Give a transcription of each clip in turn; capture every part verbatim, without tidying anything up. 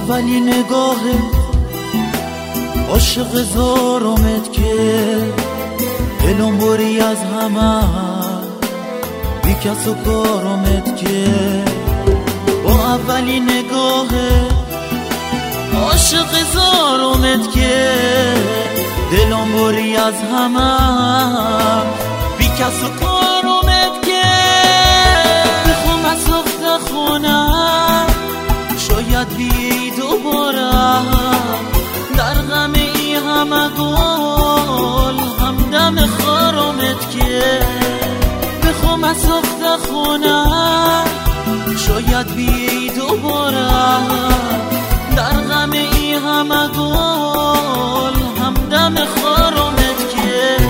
اولی نگاه عاشق زارمت که دلم بری از همه بی کس و کارمت که با اولی نگاه عاشق زارمت که دلم بری از همه بی کس و کارمت که بخوام از سخت خونم شاید بی دوباره در غم ای همه گل همدم خارمت که بخوام از سخت خونم شاید بی دوباره در غم ای همه گل همدم خارمت که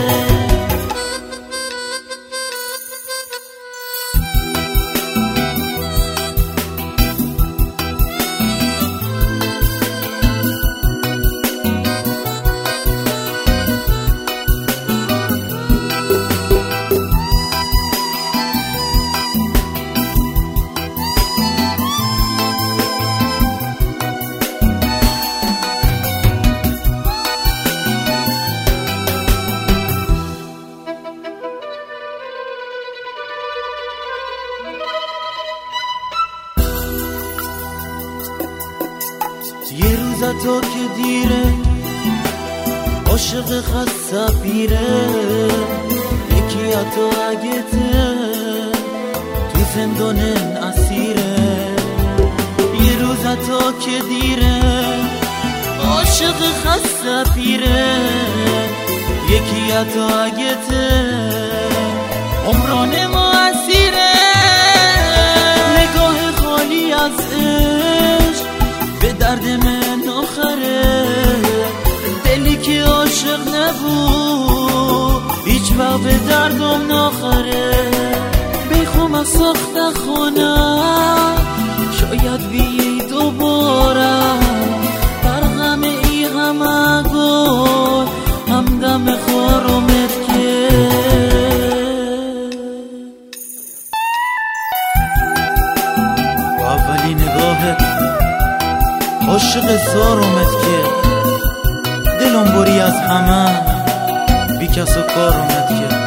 یه روز تو که دیره عاشق خسته پیره یکی تو اگه ته تو زندان اسیره یه روز تو که دیره عاشق خسته پیره یکی تو اگه ته عمران ما اسیره نگاه خالی از عشق به درد من آخره دلی که عاشق نبود هیچ وقت به دردم ناخره بخوام از سخت خونم شاید بی دوباره در غم ای همه گل همدم خارمت که اولی نگاهت عاشق زارمت که دلم بری از همه بی کس و کارمت که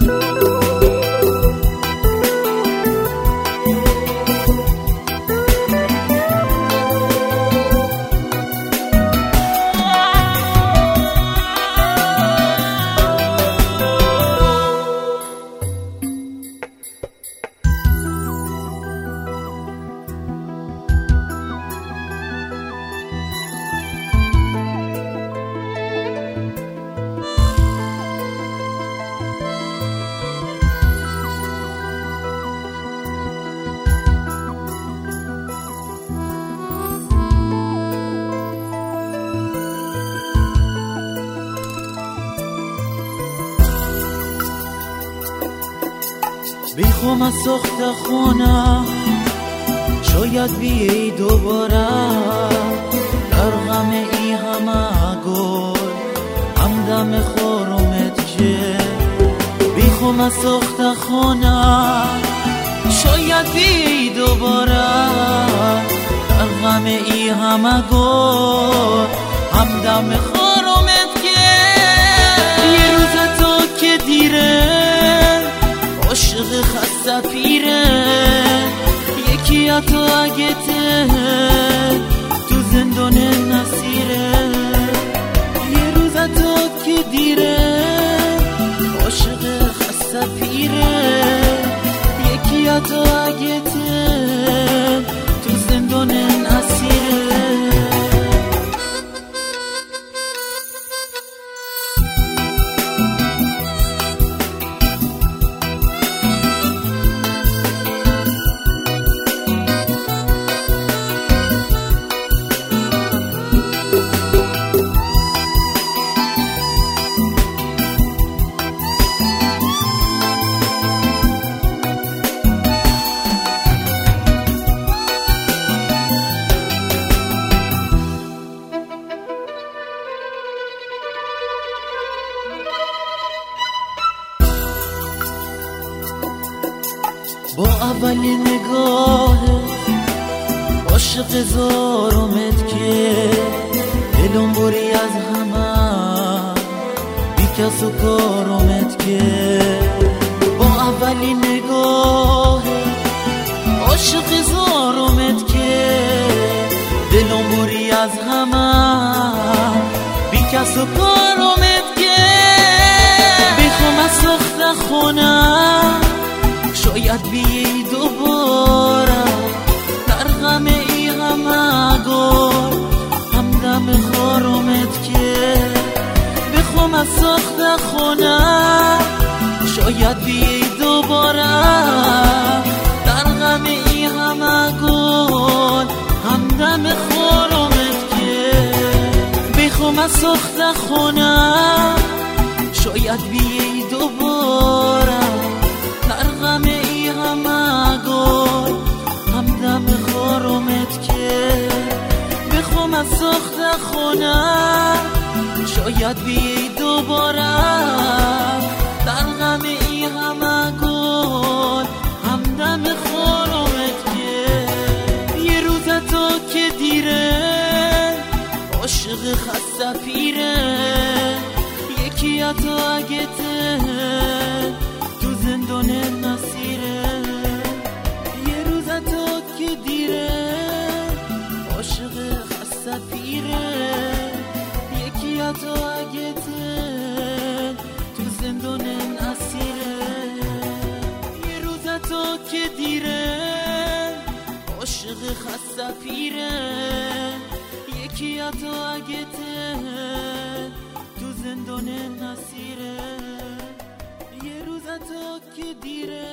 بخوام از سخت خونم شاید بی دوباره در غم ای همه گل همدم خارمت که بخوام از سخت خونم شاید بی دوباره در غم ای همه گل همدم خارمت که یه روز تو که دیره عاشق خسته پیره یکی تو اگه ته تو زندان نسیره یه روز تو که دیره عاشق خسته پیره یکی تو اگه ته تو زندان نسیره با اولین نگاه عاشق زارمت که دلم بری از همه بی کس و کارمت که با اولین نگاه عاشق زارمت که دلم بری از همه بی کس و کارمت که بخوام از سخت خونم شاید بیایی دوباره در غم ای همه گل همدم خارمت که بخوام از سخت خونم شاید بیایی دوباره در غم ای همه گل همدم خارمت که بخوام از سخت خونم شاید بیایی دوباره در غم ای همه گل همدم خارمت که بخوام از سخت خونم شاید بیایی دوباره در غم ای همه گل همدم خارمت که یه روز تو که دیره عاشق خسته پیره یکی تو اگه ته تو زندان نصیره یه روز تو که دیره عاشق خسته پیره یکی تو اگه ته تو زندان نصیره یه روز تو که دیره عاشق خسته پیره یکی تو اگه ته تو زندان نصیره یه روز تو که دیره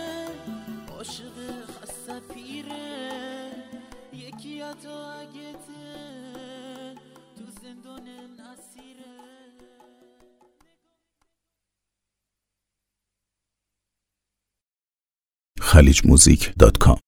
عاشق خسته پیره یکی تو اگه ته تو زندان نصیره. خلیج موزیک دات کام